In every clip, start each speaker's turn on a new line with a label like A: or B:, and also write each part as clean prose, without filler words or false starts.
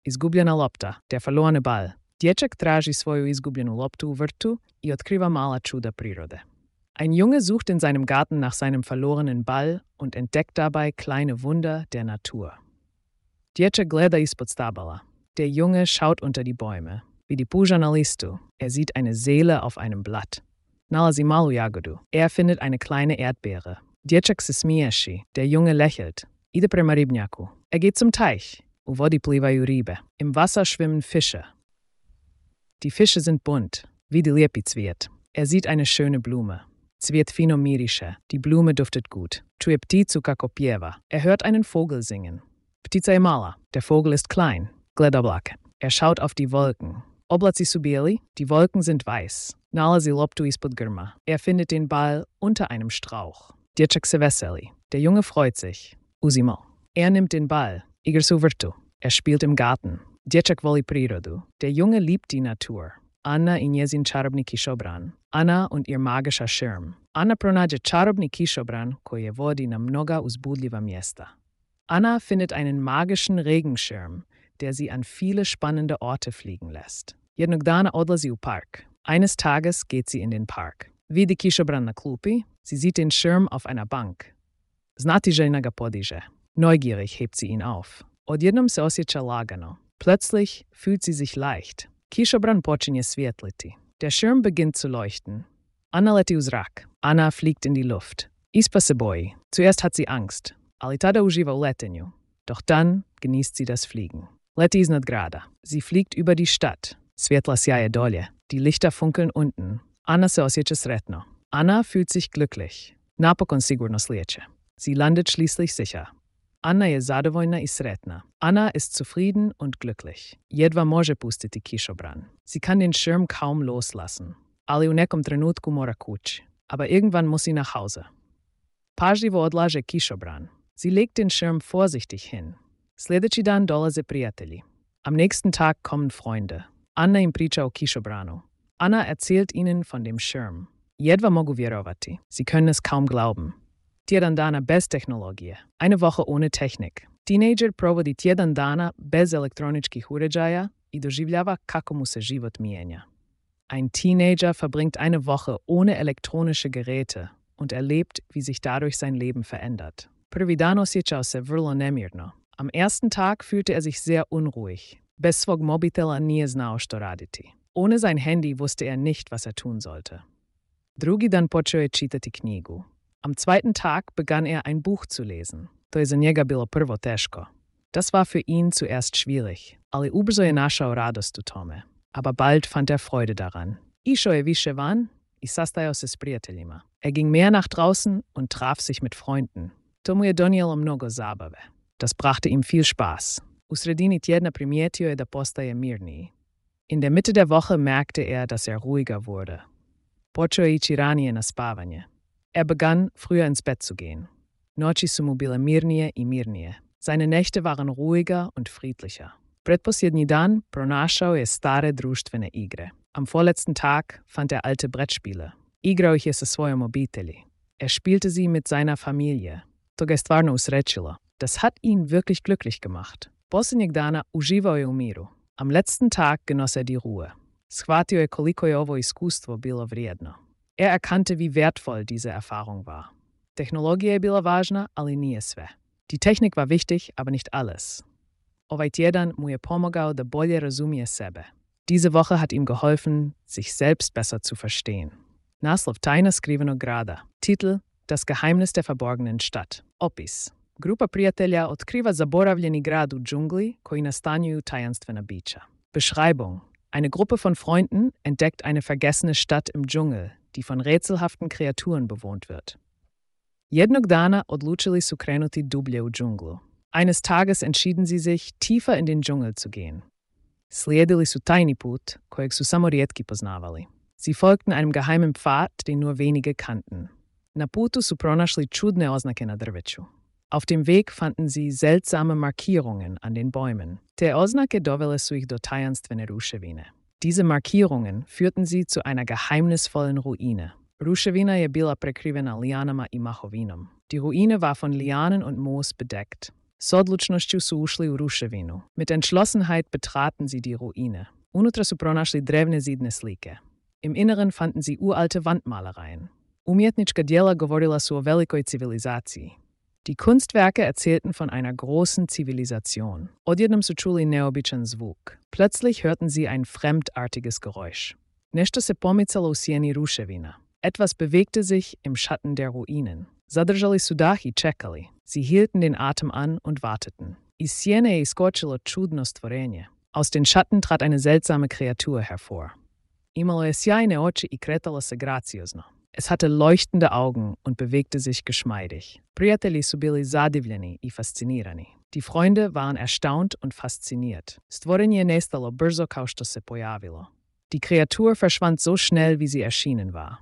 A: Izgubljena lopta, der verlorene Ball. Dječak traži svoju izgubljenu loptu u vrtu I otkriva mala čuda prirode. Ein Junge sucht in seinem Garten nach seinem verlorenen Ball und entdeckt dabei kleine Wunder der Natur. Dječak gleda ispod stabala. Der Junge schaut unter die Bäume. Vidi puža na listu. Sieht eine Seele auf einem Blatt. Nalazi malu jagodu. Findet eine kleine Erdbeere. Dječak se smiješi. Der Junge lächelt. Ide prema ribnjaku. Geht zum Teich. U vodi plivaju ribe. Im Wasser schwimmen Fische. Die Fische sind bunt. Wie die lijepi cvijet. Sieht eine schöne Blume. Cvijet fino miriše. Die Blume duftet gut. Čuje pticu kako pjeva. Hört einen Vogel singen. Ptica je mala. Der Vogel ist klein. Gleda oblake. Schaut auf die Wolken. Oblaci su bijeli. Die Wolken sind weiß. Nalazi loptu ispod grma. Findet den Ball unter einem Strauch. Dječak se veseli. Der Junge freut sich. Uzimo. Nimmt den Ball. Igra su vrtu. Spielt im Garten. Dječak voli prirodu. Der Junge liebt die Natur. Anna I njezin čarobni kišobran. Anna und ihr magischer Schirm. Anna pronađe čarobni kišobran koji je vodi na mnoga uzbudljiva mjesta. Anna findet einen magischen Regenschirm, der sie an viele spannende Orte fliegen lässt. Jednog dana odlazi u park. Eines Tages geht sie in den Park. Vidi kišobran na klupi. Sie sieht den Schirm auf einer Bank. Znatiželjna ga podiže. Neugierig hebt sie ihn auf. Odjednom se osjeća lagano. Plötzlich fühlt sie sich leicht. Kišobran počinje svjetliti. Der Schirm beginnt zu leuchten. Anna leti u zrak. Anna fliegt in die Luft. Ispa se boji. Zuerst hat sie Angst. Ali tada uživa u letenju. Doch dann genießt sie das Fliegen. Leti iznad grada. Sie fliegt über die Stadt. Svjetla sjaje dolje. Die Lichter funkeln unten. Anna se osjeća sretno. Anna fühlt sich glücklich. Napokon sigurno slijeće. Sie landet schließlich sicher. Anna je zadovoljna I sretna. Anna ist zufrieden und glücklich. Jedva može pustiti kišobran. Sie kann den Schirm kaum loslassen. Ali u nekom trenutku mora kući. Aber irgendwann muss sie nach Hause. Pažljivo odlaže kišobran. Sie legt den Schirm vorsichtig hin. Sljedeći dan dolaze prijatelji. Am nächsten Tag kommen Freunde. Anna im priča o kišobranu. Anna erzählt ihnen von dem Schirm. Jedva mogu vjerovati. Sie können es kaum glauben. Tjedan dana bez tehnologije. Eine Woche ohne Technik. Teenager provodi tjedan dana bez elektroničkih uređaja I doživljava kako mu se život mijenja. Ein Teenager verbringt eine Woche ohne elektronische Geräte und erlebt, wie sich dadurch sein Leben verändert. Prvi dan osjećao se vrlo nemirno. Am ersten Tag fühlte sich sehr unruhig. Bez svog mobitela nije znao što raditi. Ohne sein Handy wusste nicht, was tun sollte. Drugi dan počeo je čitati knjigu. Am zweiten Tag begann ein Buch zu lesen. To je za njega bilo prvo teško. Das war für ihn zuerst schwierig, ali ubrzo je našao radost u tome. Aber bald fand Freude daran. Išao je više van I sastajao se s prijateljima. Ging mehr nach draußen und traf sich mit Freunden. To mu je donijelo mnogo zabave. Das brachte ihm viel Spaß. U sredini tjedna primijetio je da postaje mirniji. In der Mitte der Woche merkte dass ruhiger wurde. Počeo je ići ranije na spavanje. Begann, früher ins Bett zu gehen. Noći su mu bile mirnije I mirnije. Seine Nächte waren ruhiger und friedlicher. Pretposljednji dan pronašao je stare društvene igre. Am vorletzten Tag fand alte Brettspiele. Igrao ih je sa svojom obitelji. Spielte sie mit seiner Familie. To ga je stvarno usrećilo. Das hat ihn wirklich glücklich gemacht. Posljednjeg dana uživao je u miru. Am letzten Tag genoss die Ruhe. Shvatio je koliko je ovo iskustvo bilo vrijedno. Erkannte, wie wertvoll diese Erfahrung war. Tehnologija je bila važna, ali nije sve. Die Technik war wichtig, aber nicht alles. Ovaj tjedan mu je pomogao da bolje razumije sebe. Diese Woche hat ihm geholfen, sich selbst besser zu verstehen. Naslov Tajna skrivenog grada. Titel Das Geheimnis der verborgenen Stadt. Opis. Grupa prijatelja otkriva zaboravljeni grad u džungli koji nastanjuju tajanstvena bića. Beschreibung. Eine Gruppe von Freunden entdeckt eine vergessene Stadt im Dschungel, die von rätselhaften Kreaturen bewohnt wird. Jednog dana odlučili su krenuti dublje u džunglu. Eines Tages entschieden sie sich, tiefer in den Dschungel zu gehen. Slijedili su tajni put, kojeg su samo rijetki poznavali. Sie folgten einem geheimen Pfad, den nur wenige kannten. Na putu su pronašli čudne oznake na drveću. Auf dem Weg fanden sie seltsame Markierungen an den Bäumen. Te oznake dovele su ih do tajanstvene ruševine. Diese Markierungen führten sie zu einer geheimnisvollen Ruine. Ruševina je bila prekrivena lianama I mahovinom. Die Ruine war von Lianen und Moos bedeckt. S odlučnošću su ušli u ruševinu. Mit Entschlossenheit betraten sie die Ruine. Unutra su pronašli drevne zidne slike. Im Inneren fanden sie uralte Wandmalereien. Umjetnička djela govorila su o velikoj civilizaciji. Die Kunstwerke erzählten von einer großen Zivilisation. Odjednom su čuli neobičan zvuk. Plötzlich hörten sie ein fremdartiges Geräusch. Nešto se pomicalo u sjeni ruševina. Etwas bewegte sich im Schatten der Ruinen. Zadržali su dah i čekali. Sie hielten den Atem an und warteten. Iz sjene je iskočilo čudno stvorenje. Aus den Schatten trat eine seltsame Kreatur hervor. Imalo je sjajne oči i kretalo se graciozno. Es hatte leuchtende Augen und bewegte sich geschmeidig. Prijatelji su bili zadivljeni i fascinirani. Die Freunde waren erstaunt und fasziniert. Stvorenje je nestalo brzo kao što se pojavilo. Die Kreatur verschwand so schnell, wie sie erschienen war.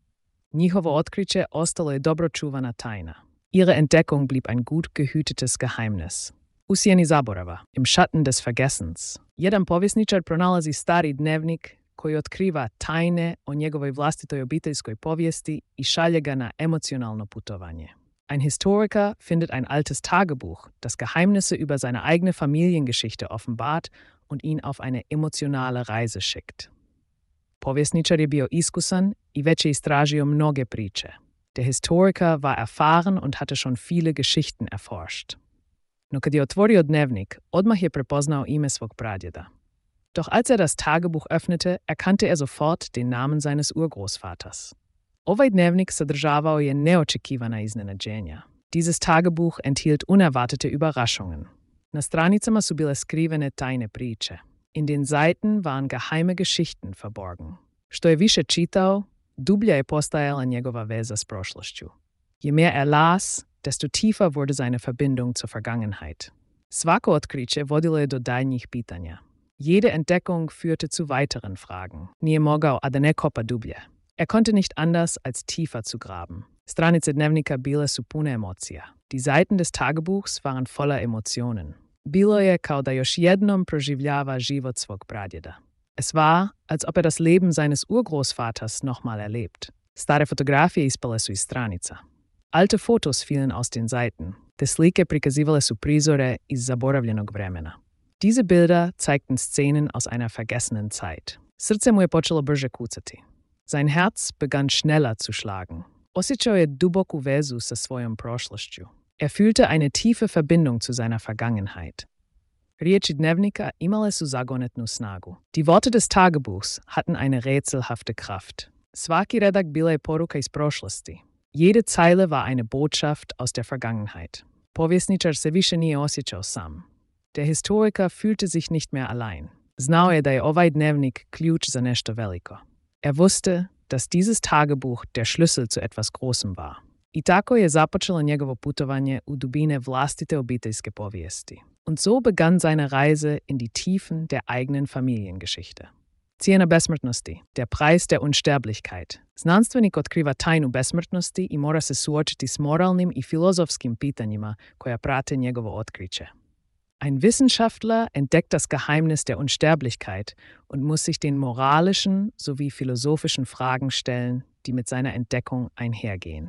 A: Njihovo otkriće ostalo je dobro čuvana tajna. Ihre Entdeckung blieb ein gut gehütetes Geheimnis. U sjeni zaborava, im Schatten des Vergessens. Jedan povjesničar pronalazi stari dnevnik koji otkriva tajne o njegovoj vlastitoj obiteljskoj povijesti i šalje ga na emocionalno putovanje. Ein Historiker findet ein altes Tagebuch, das Geheimnisse über seine eigene Familiengeschichte offenbart und ihn auf eine emotionale Reise schickt. Povjesničar je bio iskusan i već je istražio mnoge priče. Der Historiker war erfahren und hatte schon viele Geschichten erforscht. No kad je otvorio dnevnik, odmah je prepoznao ime svog pradjeda. Doch als er das Tagebuch öffnete, erkannte er sofort den Namen seines Urgroßvaters. Ovaj dnevnik sadržavao je neočekivana iznenađenja. Dieses Tagebuch enthielt unerwartete Überraschungen. Na stranicama su bile skrivene tajne priče. In den Seiten waren geheime Geschichten verborgen. Što je više čitao, dublja je postajala njegova veza s prošlošću. Je mehr er las, desto tiefer wurde seine Verbindung zur Vergangenheit. Svako otkriće vodilo je do daljnjih pitanja. Jede Entdeckung führte zu weiteren Fragen. Nije mogao, a da ne kopa dublje. Er konnte nicht anders als tiefer zu graben. Stranice dnevnika bile su pune emocija. Die Seiten des Tagebuchs waren voller Emotionen. Bilo je kao da još jednom proživljava život svog pradjeda. Es war, als ob er das Leben seines Urgroßvaters nochmal erlebt. Stare fotografije ispale su iz stranica. Alte Fotos fielen aus den Seiten. Te slike prikazivale su prizore iz zaboravljenog vremena. Diese Bilder zeigten Szenen aus einer vergessenen Zeit. Srce mu je počelo brže kucati. Sein Herz begann schneller zu schlagen. Osjećao je duboku vezu sa svojom prošlošću. Er fühlte eine tiefe Verbindung zu seiner Vergangenheit. Riječi dnevnika imale su zagonetnu snagu. Die Worte des Tagebuchs hatten eine rätselhafte Kraft. Svaki redak bila je poruka iz prošlosti. Jede Zeile war eine Botschaft aus der Vergangenheit. Povjesničar se više nije osjećao sam. Der Historiker fühlte sich nicht mehr allein. Znao je da je ovaj dnevnik ključ za nešto veliko. Er wusste, dass dieses Tagebuch der Schlüssel zu etwas Großem war. I tako je započelo njegovo putovanje u dubine vlastite obiteljske povijesti. Und so begann seine Reise in die Tiefen der eigenen Familiengeschichte. Cijena besmrtnosti, der Preis der Unsterblichkeit. Znanstvenik otkriva tajnu besmrtnosti i mora se suočiti s moralnim i filozofskim pitanjima koja prate njegovo otkriće. Ein Wissenschaftler entdeckt das Geheimnis der Unsterblichkeit und muss sich den moralischen sowie philosophischen Fragen stellen, die mit seiner Entdeckung einhergehen.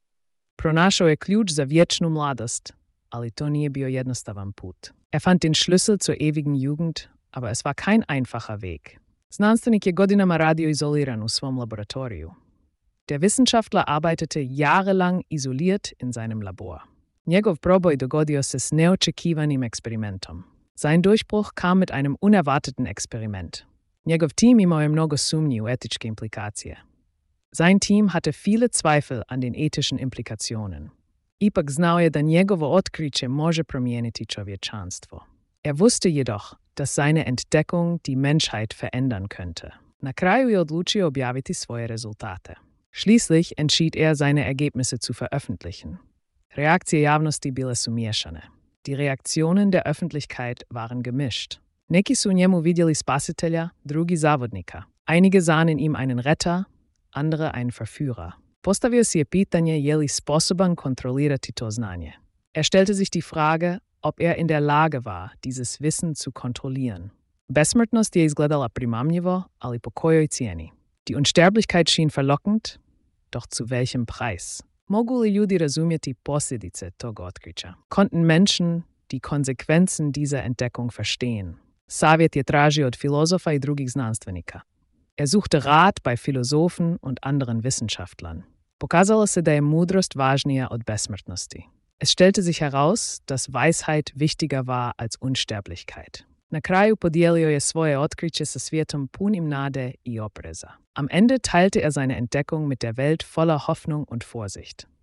A: Pronašao je ključ za vječnu mladost, ali to nije bio jednostavan put. Er fand den Schlüssel zur ewigen Jugend, aber es war kein einfacher Weg. Znanstvenik je godinama radio izoliran u svom laboratoriju. Der Wissenschaftler arbeitete jahrelang isoliert in seinem Labor. Njegov proboj dogodio se s neočekivanim eksperimentom. Sein Durchbruch kam mit einem unerwarteten Experiment. Njegov tim imao je mnogo sumnji u etičke implikacije. Sein Team hatte viele Zweifel an den ethischen Implikationen. Ipak znao je da njegovo otkriće može promijeniti čovječanstvo. Er wusste jedoch, dass seine Entdeckung die Menschheit verändern könnte. Na kraju je odlučio objaviti svoje rezultate. Schließlich entschied er, seine Ergebnisse zu veröffentlichen. Reakcije javnosti bile su miješane. Die Reaktionen der Öffentlichkeit waren gemischt. Neki su u njemu vidjeli spasitelja, drugi zavodnika. Einige sahen in ihm einen Retter, andere einen Verführer. Postavio si je pitanje je li sposoban kontrolirati to znanje. Er stellte sich die Frage, ob er in der Lage war, dieses Wissen zu kontrollieren. Besmrtnost je izgledala primamljivo, ali po kojoj cijeni? Die Unsterblichkeit schien verlockend, doch zu welchem Preis? Mogu li ljudi razumjeti posljedice tog otkrića? Konnten Menschen die Konsequenzen dieser Entdeckung verstehen. Savjet je tražio od filozofa i drugih znanstvenika. Er suchte Rat bei Philosophen und anderen Wissenschaftlern. Pokazalo se da je mudrost važnija od besmrtnosti. Es stellte sich heraus, dass Weisheit wichtiger war als Unsterblichkeit. Na kraju podijelio je svoje otkriće sa svijetom punim nade i opreza. Am Ende teilte er seine Entdeckung mit der Welt voller Hoffnung und Vorsicht.